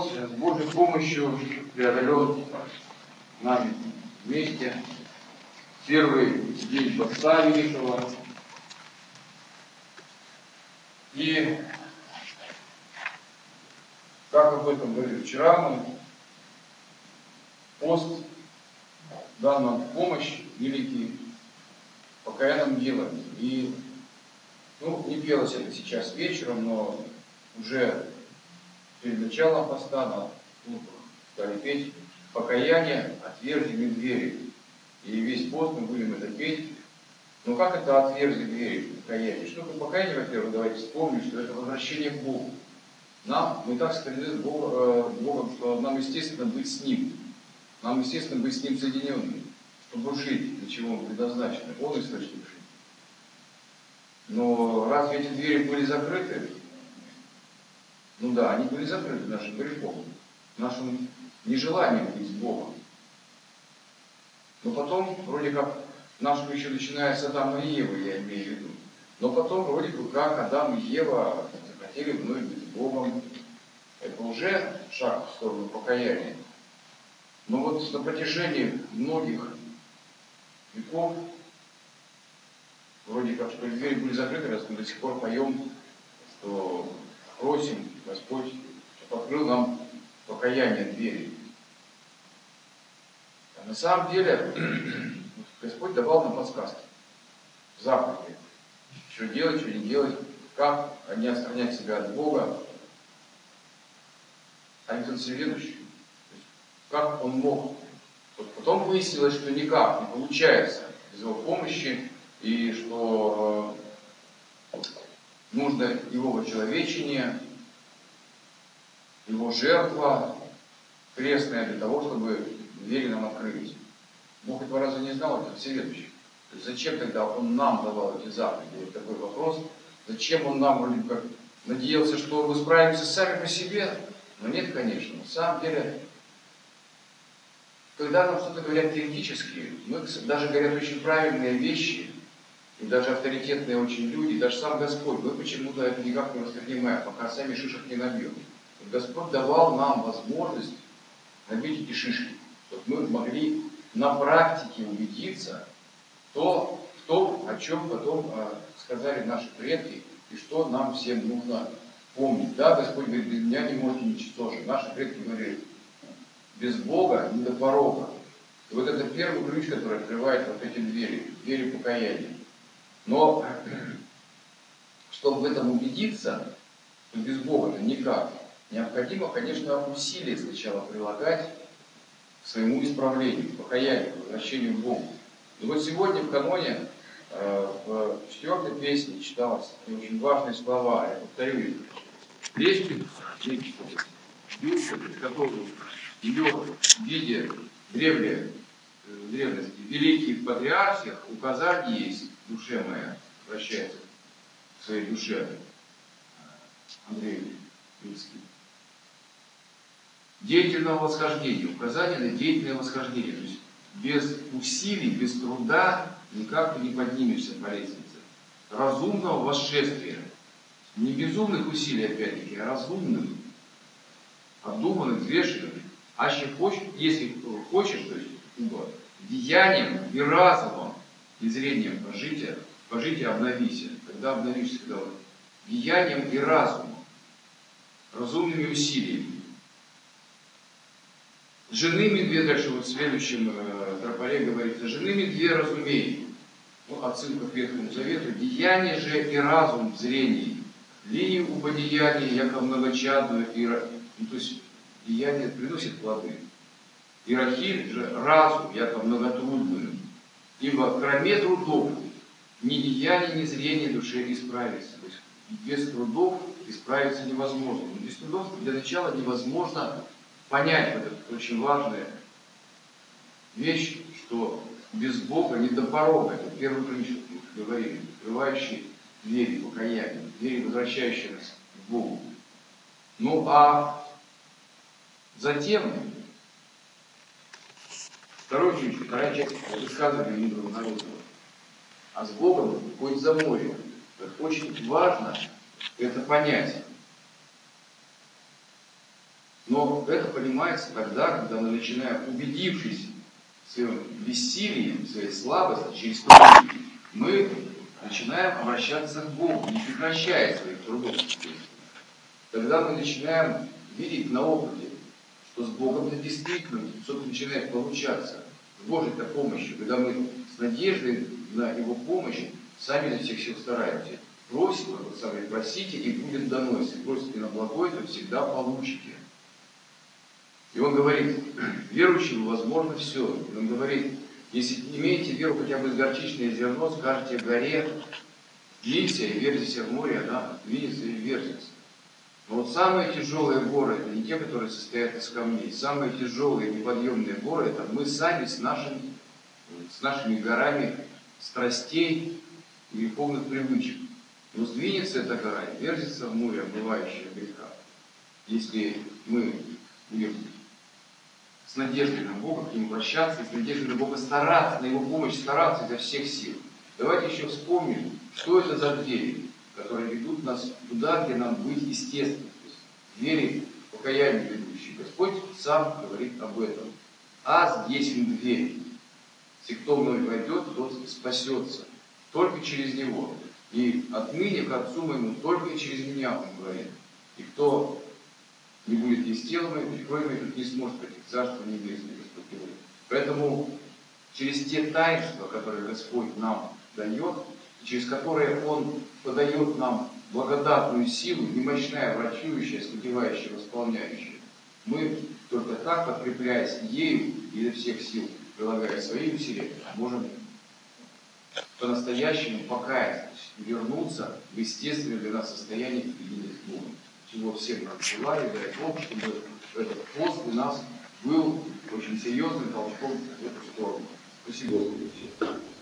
вопрос с Божьей помощью преодолен нами вместе. Первый день Поста Великого. И как об этом говорили вчера, пост дал нам помощь великий покаянным делом. И не пелось это сейчас вечером, но уже перед началом поста на службах стали петь «Покаяние отверзи двери». И весь пост мы будем это петь. Но как это отверзи двери, покаяние? Что такое покаяние, во-первых, давайте вспомним, что это возвращение к Богу. Мы так соединены с Богом, что нам естественно быть с Ним. Нам естественно быть с Ним соединенными, чтобы жить, для чего Он предназначен. Он источник жизни. Но разве эти двери были закрыты? Они были закрыты нашим грехом, нашим нежеланием быть с Богом. Но потом, вроде как, нашему еще начиная с Адама и Евы, я имею в виду, но потом, вроде бы как, Адам и Ева захотели вновь быть с Богом. Это уже шаг в сторону покаяния. Но на протяжении многих веков, вроде как, что двери были закрыты, раз мы до сих пор поем, что просим Господь, чтобы открыл нам покаяние двери. А на самом деле Господь давал нам подсказки, заповеди, что делать, что не делать, как не отстранять себя от Бога. А ведь Он всеведущий. Как Он мог? Потом выяснилось, что никак не получается без Его помощи, и что нужно Его вочеловечение, Его жертва крестная для того, чтобы двери нам открылись. Бог этого разве не знал, это всеведущий. То есть зачем тогда Он нам давал эти заповеди? Вот такой вопрос. Зачем Он нам, вроде как, надеялся, что мы справимся сами по себе? Но нет, конечно. На самом деле, когда нам что-то говорят теоретически, даже говорят очень правильные вещи, и даже авторитетные очень люди, и даже сам Господь, мы почему-то это никак не воспринимаем, пока сами шишек не набьем. Господь давал нам возможность набить эти шишки, чтобы мы могли на практике убедиться в том, о чем потом сказали наши предки, и что нам всем нужно помнить. Да, Господь говорит, без меня не можете ничтожить. Наши предки говорили, без Бога не до порога. И это первый ключ, который открывает эти двери покаяния. Но, чтобы в этом убедиться, что без Бога-то никак, необходимо, конечно, усилия сначала прилагать к своему исправлению, к покаянию, к возвращению к Богу. И сегодня в каноне, в 4-й песне читалось очень важные слова, я повторю их. Прежде который ее в виде древности, великих патриархиях, указание есть в душе моя, обращается к своей душе Андрей Минский. Деятельного восхождения, указание на деятельное восхождение. То есть без усилий, без труда никак ты не поднимешься по лестнице. Разумного восшествия. Не безумных усилий, опять-таки, а разумных, обдуманных, взвешенных. Если хочешь, то есть деянием и разумом, и зрением пожития обновися. Когда обновишься, когда деянием и разумом, разумными усилиями. Жены две, дальше в следующем тропаре говорится, жены две разумей. Отсылка к Ветхому Завету. Деяние же и разум в зрении. Линию уподеяния, яко многочадную, то есть деяние приносит плоды. И рахиль же разум, яко многотрудную. Ибо кроме трудов ни деяние, ни зрение души исправится. То есть без трудов исправиться невозможно. Но без трудов для начала невозможно понять эту очень важную вещь, что без Бога не до порога. Это первый ключ, как мы говорили, открывающий двери покаяния, двери, возвращающие нас к Богу. А затем второй ключ, вторая часть высказывания мудрого народа. А с Богом хоть за море. Очень важно это понять. Но это понимается тогда, когда мы начинаем, убедившись в своем бессилии, в своей слабости, через трудности, мы начинаем обращаться к Богу, не прекращая своих трудов. Тогда мы начинаем видеть на опыте, что с Богом это действительно что-то начинает получаться. С Божьей-то помощью, когда мы с надеждой на Его помощь сами изо всех сил стараемся. Просим, вот сами просите, и будет дано. Если просите на благое, то всегда получите. И он говорит, верующему возможно все. И он говорит, если имеете веру хотя бы с горчичное зерно, скажете горе, двинься и верзися в море, она двинется и верзится. Но вот самые тяжелые горы, это не те, которые состоят из камней. Самые тяжелые неподъемные горы, это мы сами с нашими горами страстей и греховных привычек. Но сдвинется эта гора и верзится в море, омывающее греха. Если мы будем с надеждой на Бога к Нему обращаться, и с надеждой на Бога стараться, на Его помощь стараться изо всех сил. Давайте еще вспомним, что это за двери, которые ведут нас туда, где нам быть естественным. То есть двери покаяния ведущие. Господь сам говорит об этом. «Аз есть дверь. Если кто мной войдет, тот спасется. Только через Него. И отныне к Отцу моему только через меня, Он говорит. И кто не будет есть тело мое, кровь мою, не сможет прийти в Царство Небесное», Господь говорит. Поэтому через те таинства, которые Господь нам дает, через которые Он подает нам благодатную силу, немощная, врачующая, скрепляющая, восполняющая, мы только так, подкрепляясь ею изо всех сил, прилагая свои усилия, можем по-настоящему покаяться, вернуться в естественное для нас состояние единых с Богом. Чего всем нам желаю, дай Бог, чтобы этот пост у нас был очень серьезным толчком в эту сторону. Спасибо, Господи.